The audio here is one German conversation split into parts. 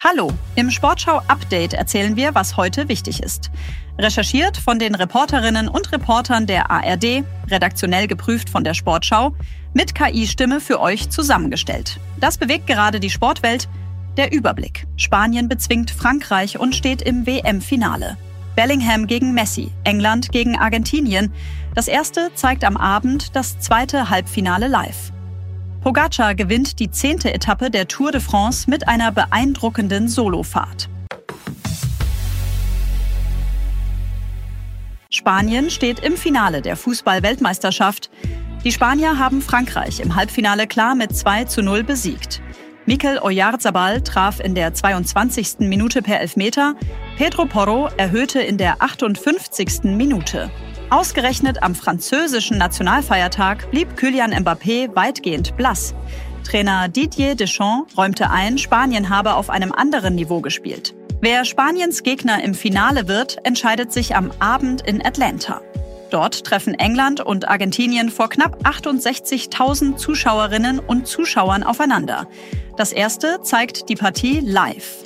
Hallo, im Sportschau-Update erzählen wir, was heute wichtig ist. Recherchiert von den Reporterinnen und Reportern der ARD, redaktionell geprüft von der Sportschau, mit KI-Stimme für euch zusammengestellt. Das bewegt gerade die Sportwelt. Der Überblick. Spanien bezwingt Frankreich und steht im WM-Finale. Bellingham gegen Messi, England gegen Argentinien. Das erste zeigt am Abend das zweite Halbfinale live. Pogacar gewinnt die 10. Etappe der Tour de France mit einer beeindruckenden Solofahrt. Spanien steht im Finale der Fußball-Weltmeisterschaft. Die Spanier haben Frankreich im Halbfinale klar mit 2:0 besiegt. Mikel Oyarzabal traf in der 22. Minute per Elfmeter. Pedro Porro erhöhte in der 58. Minute. Ausgerechnet am französischen Nationalfeiertag blieb Kylian Mbappé weitgehend blass. Trainer Didier Deschamps räumte ein, Spanien habe auf einem anderen Niveau gespielt. Wer Spaniens Gegner im Finale wird, entscheidet sich am Abend in Atlanta. Dort treffen England und Argentinien vor knapp 68.000 Zuschauerinnen und Zuschauern aufeinander. Das erste zeigt die Partie live.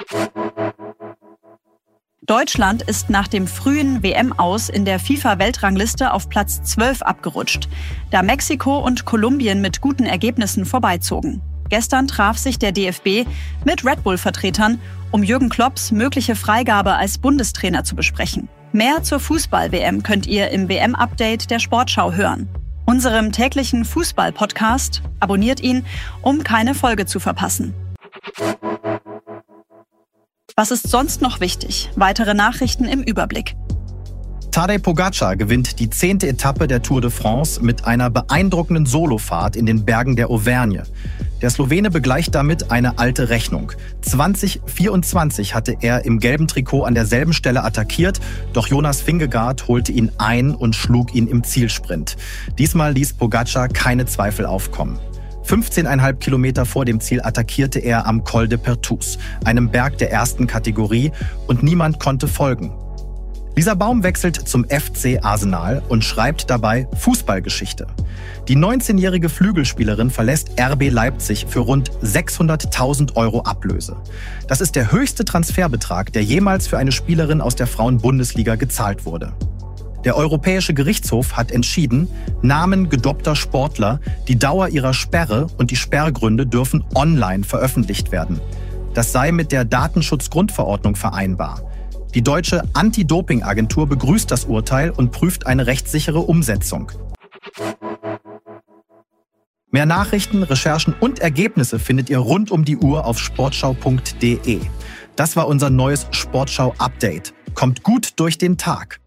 Deutschland ist nach dem frühen WM-Aus in der FIFA-Weltrangliste auf Platz 12 abgerutscht, da Mexiko und Kolumbien mit guten Ergebnissen vorbeizogen. Gestern traf sich der DFB mit Red Bull-Vertretern, um Jürgen Klopps mögliche Freigabe als Bundestrainer zu besprechen. Mehr zur Fußball-WM könnt ihr im WM-Update der Sportschau hören. Unserem täglichen Fußball-Podcast. Abonniert ihn, um keine Folge zu verpassen. Was ist sonst noch wichtig? Weitere Nachrichten im Überblick. Tadej Pogacar gewinnt die 10. Etappe der Tour de France mit einer beeindruckenden Solofahrt in den Bergen der Auvergne. Der Slowene begleicht damit eine alte Rechnung. 2024 hatte er im gelben Trikot an derselben Stelle attackiert, doch Jonas Vingegaard holte ihn ein und schlug ihn im Zielsprint. Diesmal ließ Pogacar keine Zweifel aufkommen. 15,5 Kilometer vor dem Ziel attackierte er am Col de Pertús, einem Berg der ersten Kategorie, und niemand konnte folgen. Lisa Baum wechselt zum FC Arsenal und schreibt dabei Fußballgeschichte. Die 19-jährige Flügelspielerin verlässt RB Leipzig für rund 600.000 € Ablöse. Das ist der höchste Transferbetrag, der jemals für eine Spielerin aus der Frauen-Bundesliga gezahlt wurde. Der Europäische Gerichtshof hat entschieden, Namen gedoppter Sportler, die Dauer ihrer Sperre und die Sperrgründe dürfen online veröffentlicht werden. Das sei mit der Datenschutzgrundverordnung vereinbar. Die deutsche Anti-Doping-Agentur begrüßt das Urteil und prüft eine rechtssichere Umsetzung. Mehr Nachrichten, Recherchen und Ergebnisse findet ihr rund um die Uhr auf sportschau.de. Das war unser neues Sportschau-Update. Kommt gut durch den Tag.